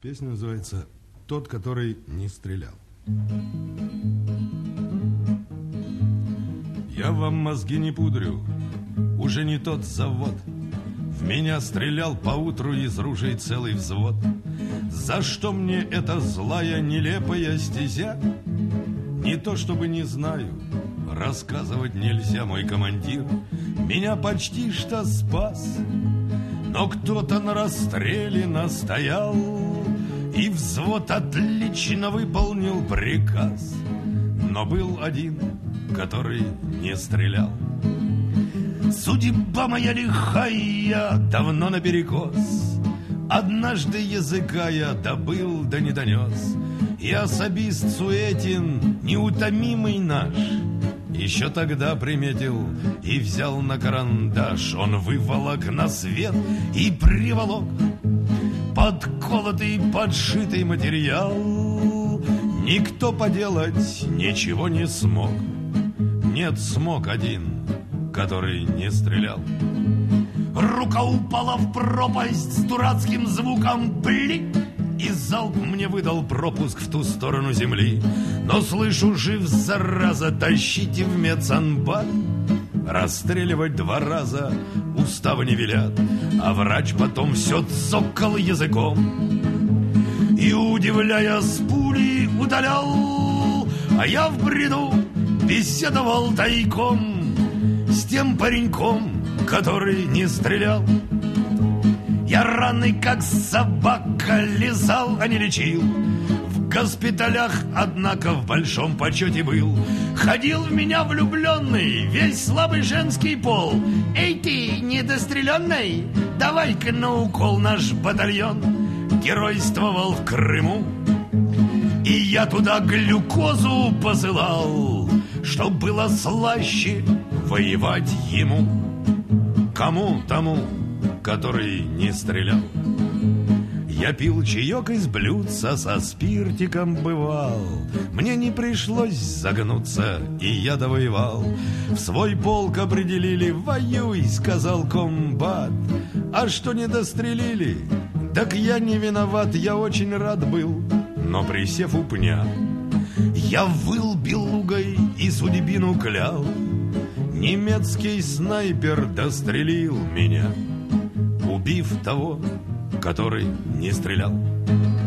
Песня называется «Тот, который не стрелял». Я вам мозги не пудрю, уже не тот завод. В меня стрелял поутру из ружей целый взвод. За что мне эта злая, нелепая стезя? Не то чтобы не знаю, рассказывать нельзя, мой командир меня почти что спас. Но кто-то на расстреле настоял, и взвод отлично выполнил приказ. Но был один, который не стрелял. Судьба моя лихая, давно наперекос. Однажды языка я добыл, да не донес. И особист Суетин, неутомимый наш, еще тогда приметил и взял на карандаш. Он выволок на свет и приволок подколотый, подшитый материал. Никто поделать ничего не смог. Нет, смог один, который не стрелял. Рука упала в пропасть с дурацким звуком «пли», и залп мне выдал пропуск в ту сторону земли. Но слышу, жив, зараза, тащите в медсанбат. Расстреливать 2 раза уставы не велят, а врач потом все цокал языком и, удивляя, с пули удалял. А я в бреду беседовал тайком с тем пареньком, который не стрелял. Я раны, как собака, лизал, а не лечил. В госпиталях, однако, в большом почете был. Ходил в меня влюбленный весь слабый женский пол. Эй ты, недостреленный, давай-ка на укол наш батальон. Геройствовал в Крыму, и я туда глюкозу посылал, чтоб было слаще воевать ему. Кому? Тому, который не стрелял. Я пил чаек из блюдца, со спиртиком бывал. Мне не пришлось загнуться, и я довоевал. В свой полк определили: воюй, сказал комбат. А что не дострелили? Так я не виноват, я очень рад был. Но присев у пня, я выл белугой и судьбину клял. Немецкий снайпер дострелил меня, убив того, который не стрелял.